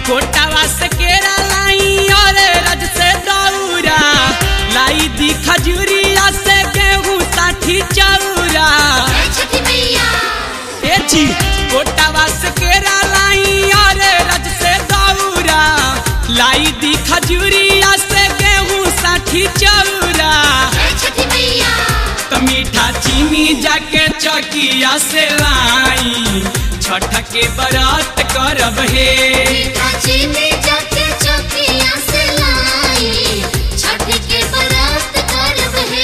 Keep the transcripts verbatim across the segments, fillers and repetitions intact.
कोटावा से केरा लाई और रज से दौरा लाई दी खजूरिया से गेहूं साठी चौरा ए जी कोटावा से केरा लाई और रज से दौरा लाई दी खजूरिया से गेहूं साठी चौरा तो मीठा चीनी जाके चौकिया से लाई छठ के बरात करब हे मीठा चीनी जाके चौकिया से लाई छठ के बरात करब हे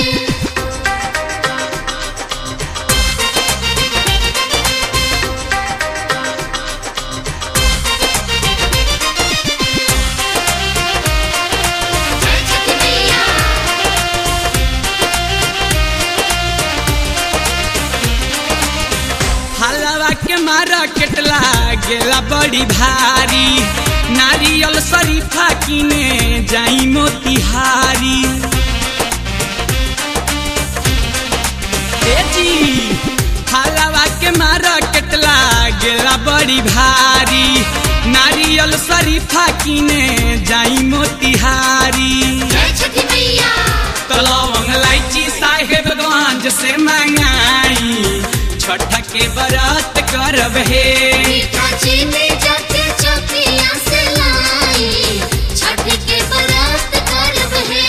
हलवा के मारा केटला गेला बड़ी भारी नारियल शरीफा किने जाई मोतिहारी ए जी हलवा के मारा केटला गेला बड़ी भारी नारियल शरीफा किने जाई मोतिहारी तो लवंग इलायची साहेबगंज से मंगाई छठ के बरात करब हे मीठा चीनी जाके चौकिया से लाई छठ के बरात करब हे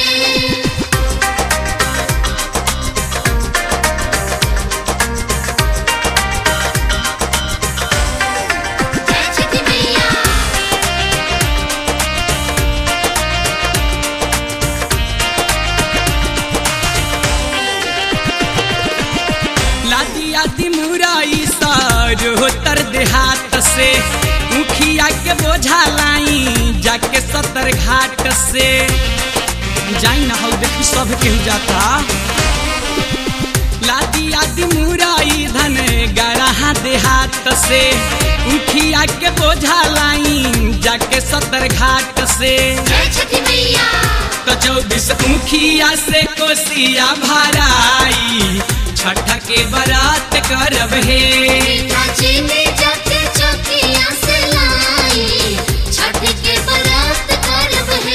लादिया दिमुराई सारो तर देहात से मुखिया के बोझा लाई जाके सतर घाट से जाई ना हो देखी सब के जाता लादिया दिमुराई धन गड़ा देहात से मुखिया के बोझा लाई जाके सतर घाट से तो चौबीस मुखिया से कोसिया भराई छठ के बरात करब हे मीठा चीनी जाके चौकिया से लाई छठ के बरात करब हे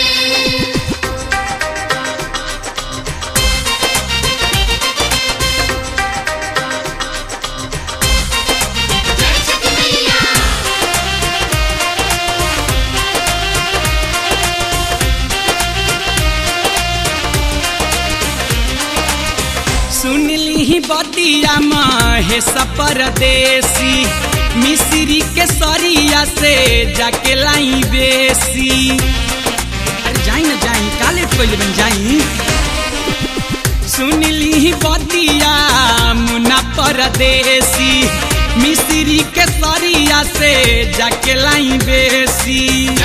सुनली ही बतिया महेश परदेसी मिस्री के सरिया से जाके लाई बेसी अरे जाई ना जाई काले कोई बन जाई सुनली ही बतिया मुन्ना परदेसी मिस्री के सरिया से जाके लाई बेसी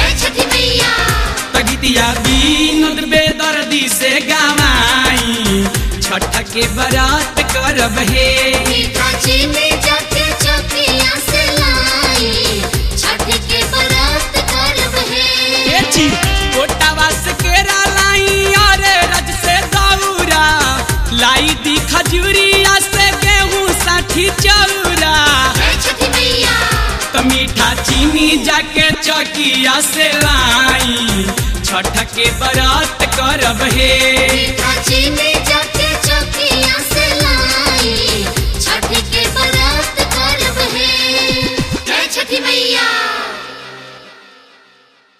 तगितिया बीनोद बेदर्दी से गवाई छठ के बरात करब हे मीठा चीनी जाके चौकिया से लाई छठ के बरात करब हे ए जी कोटावा से केरा लाई और रज से दौरा लाई दी खजूरिया से गेहूं साठी चौरा तो मीठा चीनी जाके चौकिया से लाई छठ के बरात करब हे मीठा चीनी